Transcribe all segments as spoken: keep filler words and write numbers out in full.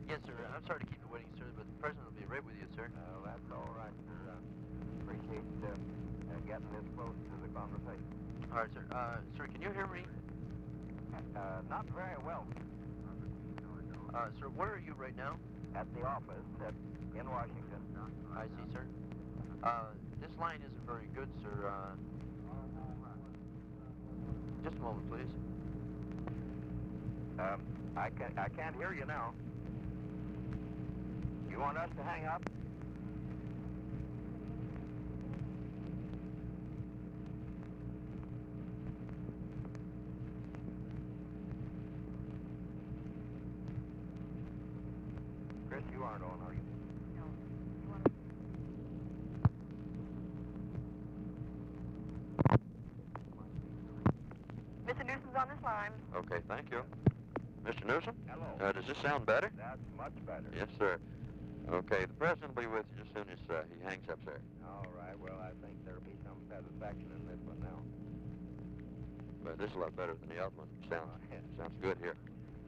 Yes, sir. I'm sorry to keep you waiting, sir, but the president will be right with you, sir. Uh, that's all right, sir. Uh, appreciate uh, uh, getting this close to the conversation. All right, sir. Uh, sir, can you hear me? Uh, not very well. Uh, sir, where are you right now? At the office at, in Washington. I see, sir. Uh, this line isn't very good, sir. Uh, just a moment, please. Um, I can I can't hear you now. You want us to hang up? Chris, you aren't on, are you? No. You want to... Mister Newsom's on this line. Okay, thank you. Mister Newsom? Hello. Uh, does this sound better? That's much better. Yes, sir. Okay, the president will be with you as soon as uh, he hangs up, sir. All right, well, I think there'll be some satisfaction in this one now. But this is a lot better than the other one. Sounds, sounds good here.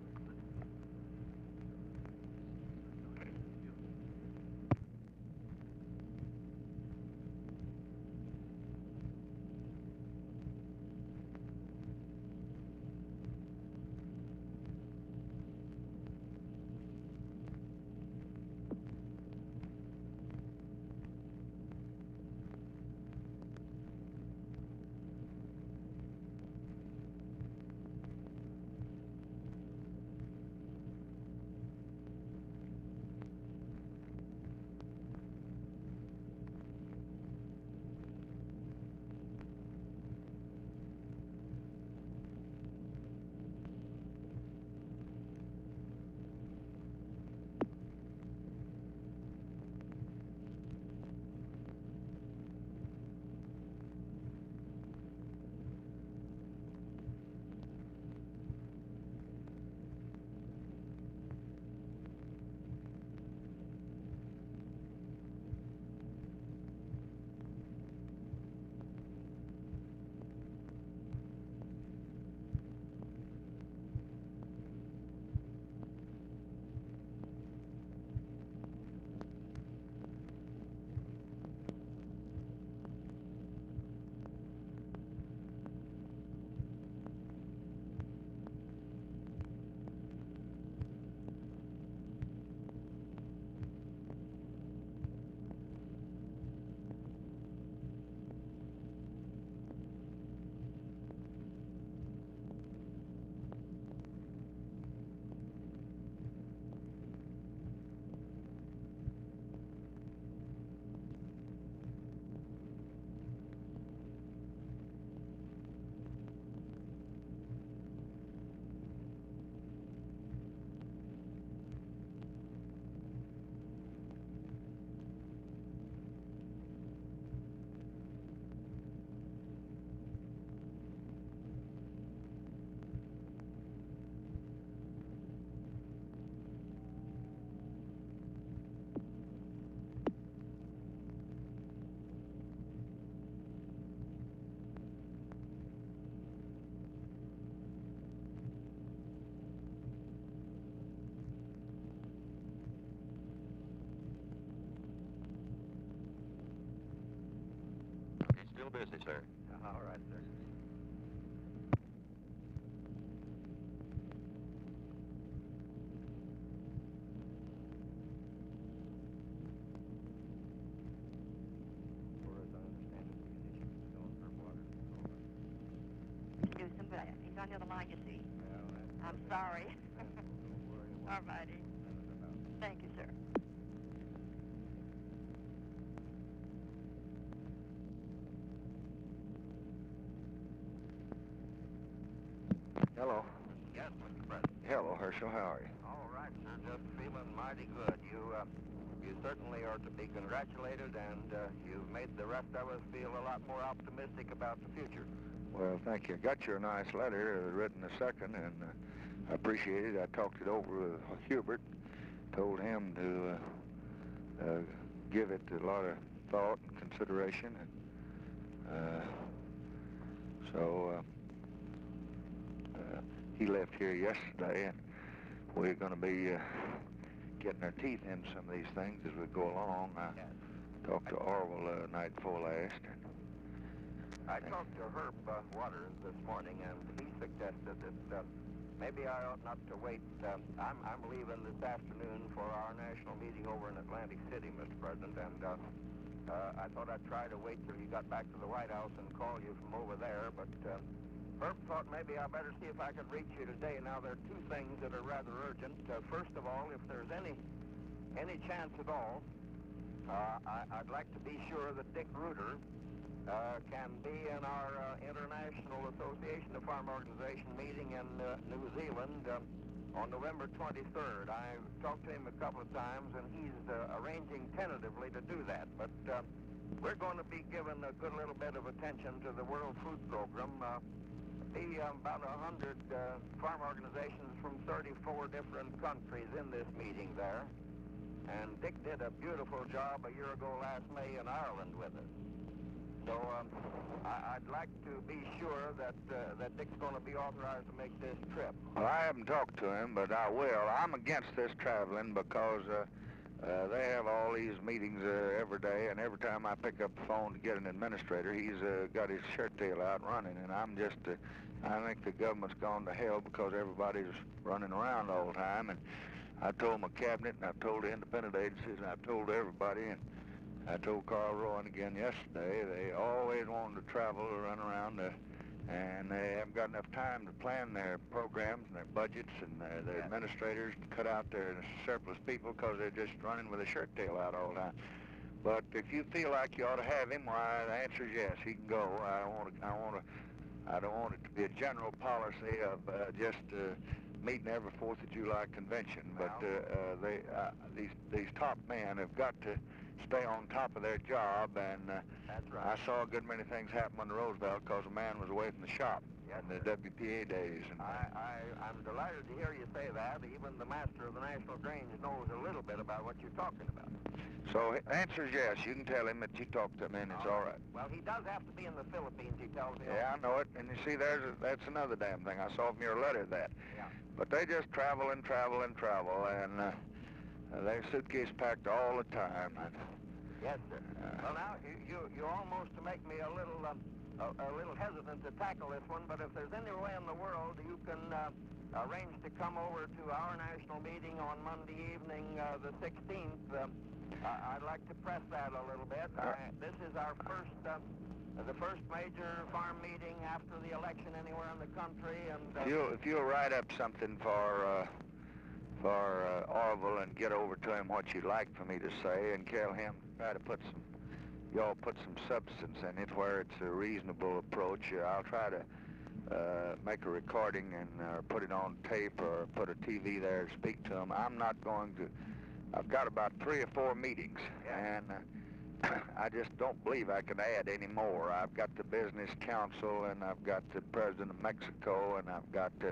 Okay, still busy, sir. All right, sir. As I understand it, these issues are going for water. Newsom, but he's on the other line, you see. Well, that's I'm perfectly sorry. understandable. Don't worry All about righty. it. Thank you, sir. Hello. Yes, Mister President. Hello, Herschel. How are you? All right, sir. Just feeling mighty good. You, uh, you certainly are to be congratulated, and uh, you've made the rest of us feel a lot more optimistic about the future. Well, thank you. Got your nice letter uh, written a second, and uh, I appreciate it. I talked it over with Hubert, told him to uh, uh, give it a lot of thought and consideration, and uh, so uh, uh, he left here yesterday, and we're going to be uh, getting our teeth in some of these things as we go along. I Yes. talked to Orwell uh, night before last. And, I talked to Herb uh, Waters this morning, and he suggested that uh, maybe I ought not to wait. Uh, I'm, I'm leaving this afternoon for our national meeting over in Atlantic City, Mister President, and uh, uh, I thought I'd try to wait till you got back to the White House and call you from over there, but uh, Herb thought maybe I better see if I could reach you today. Now, there are two things that are rather urgent. Uh, first of all, if there's any, any chance at all, uh, I, I'd like to be sure that Dick Reuter Uh, can be in our uh, International Association of Farm Organization meeting in uh, New Zealand uh, on November twenty-third. I talked to him a couple of times, and he's uh, arranging tentatively to do that. But uh, we're going to be giving a good little bit of attention to the World Food Program. Uh, be um, about one hundred uh, farm organizations from thirty-four different countries in this meeting there. And Dick did a beautiful job a year ago last May in Ireland with us. So um, I, I'd like to be sure that uh, that Dick's going to be authorized to make this trip. well, I haven't talked to him, but I will. I'm against this traveling because uh, uh, they have all these meetings uh, every day, and every time I pick up the phone to get an administrator, he's uh, got his shirt tail out running, and I'm just, uh, I think the government's gone to hell because everybody's running around all the time, and I told my cabinet, and I've told the independent agencies, and I've told everybody, and I told Carl Rowan again yesterday, they always wanted to travel or run around, uh, and they haven't got enough time to plan their programs and their budgets and their, their Yeah. administrators to cut out their surplus people because they're just running with a shirt tail out all the time. But if you feel like you ought to have him, why, the answer is yes, he can go. I want to, I want to, I don't want it to be a general policy of uh, just uh, meeting every Fourth of July convention, but uh, uh, they, uh, these, these top men have got to stay on top of their job, and uh, That's right. I saw a good many things happen on the Roosevelt because a man was away from the shop Yes, in the sir. W P A days. And, I, I, I'm delighted to hear you say that. Even the master of the National Grange knows a little bit about what you're talking about. so the answer is yes. You can tell him that you talked to him, and it's all right. Well, he does have to be in the Philippines, he tells me. Yeah, I know it. And you see, there's a, that's another damn thing. I saw from your letter that. Yeah. But they just travel and travel and travel, and uh, their suitcase packed all the time. And, Yes, sir. Well, now, you, you, you almost make me a little, um, a, a little hesitant to tackle this one, but if there's any way in the world you can uh, arrange to come over to our national meeting on Monday evening, uh, the sixteenth, um, I, I'd like to press that a little bit. I, this is our first, uh, the first major farm meeting after the election anywhere in the country, and uh, If you'll, if you'll write up something for uh, for uh, Orville and get over to him what you'd like for me to say, and tell him try to put some, y'all put some substance in it where it's a reasonable approach. Uh, I'll try to uh, make a recording and uh, put it on tape or put a T V there to speak to him. I'm not going to. I've got about three or four meetings, and uh, I just don't believe I can add any more. I've got the Business Council, and I've got the President of Mexico, and I've got the,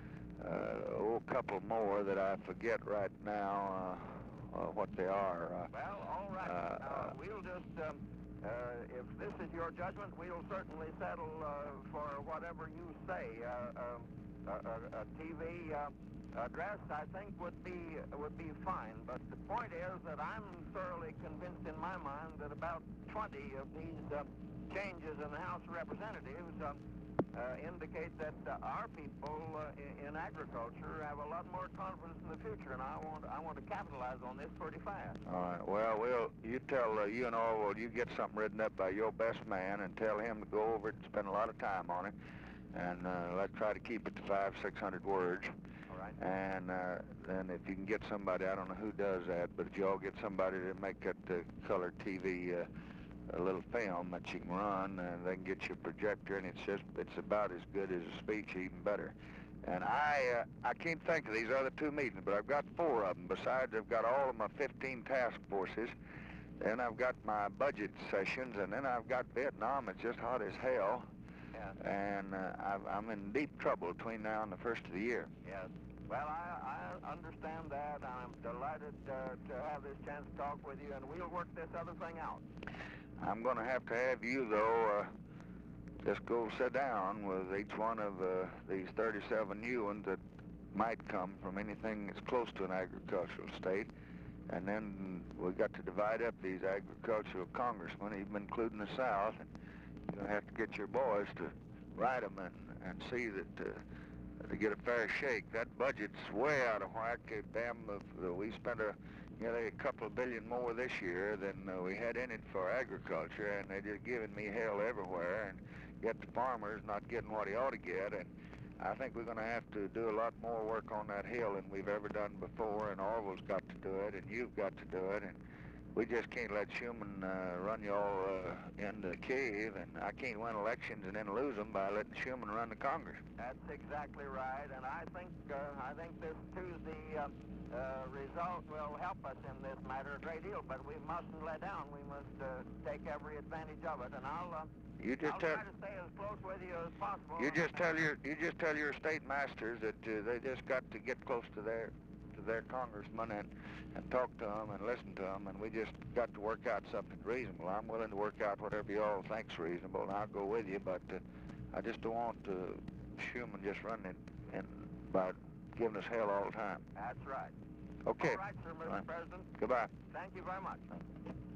uh, oh, a couple more that I forget right now uh, uh, what they are. Uh, well, all right. uh, now, we'll just, um, uh, if this is your judgment, we'll certainly settle uh, for whatever you say. Uh, um, a, a, a T V uh, address, I think, would be would be fine. But the point is that I'm thoroughly convinced in my mind that about twenty of these uh, changes in the House of Representatives uh, uh, indicate that uh, our people uh, in, in agriculture have a lot more confidence in the future, and I want I want to capitalize on this pretty fast. all right. Well, we'll you tell uh, you and Orwell, you get something written up by your best man and tell him to go over it and spend a lot of time on it, and uh, let's try to keep it to five, six hundred words. All right. And uh, then if you can get somebody, I don't know who does that, but if you all get somebody to make that uh, color T V uh, a little film that you can run, and they can get you a projector, and it's just it's about as good as a speech, even better. And I uh, I can't think of these other two meetings, but I've got four of them. Besides, I've got all of my fifteen task forces. Then I've got my budget sessions, and then I've got Vietnam. It's just hot as hell. Yeah. And uh, I've, I'm in deep trouble between now and the first of the year. Yes. Well, I, I understand that. I'm delighted uh, to have this chance to talk with you, and we'll work this other thing out. I'm going to have to have you, though, uh, just go sit down with each one of uh, these thirty-seven new ones that might come from anything that's close to an agricultural state. And then we got to divide up these agricultural congressmen, even including the South. And you're going to have to get your boys to write them and, and see that uh, to get a fair shake. That budget's way out of whack. Uh, damn, uh, we spent a nearly a couple of billion more this year than uh, we had in it for agriculture, and they're just giving me hell everywhere, and yet the farmer's not getting what he ought to get. And I think we're going to have to do a lot more work on that hill than we've ever done before, and Orville's got to do it, and you've got to do it, and we just can't let Schumann uh, run you all uh, into the cave, and I can't win elections and then lose them by letting Schumann run the Congress. That's exactly right, and I think uh, I think this Tuesday uh, uh, result will help us in this matter a great deal. But we mustn't let down. We must uh, take every advantage of it, and I'll. Uh, You just I'll tell. try to stay as close with you as possible. You just tell your. You just tell your state masters that uh, they just got to get close to their, to their congressmen and, and talk to them and listen to them, and we just got to work out something reasonable. I'm willing to work out whatever you all think's reasonable, and I'll go with you. But uh, I just don't want uh, Schumann just running and by giving us hell all the time. That's right. Okay. All right, sir, Mister Right. President. Goodbye. Thank you very much.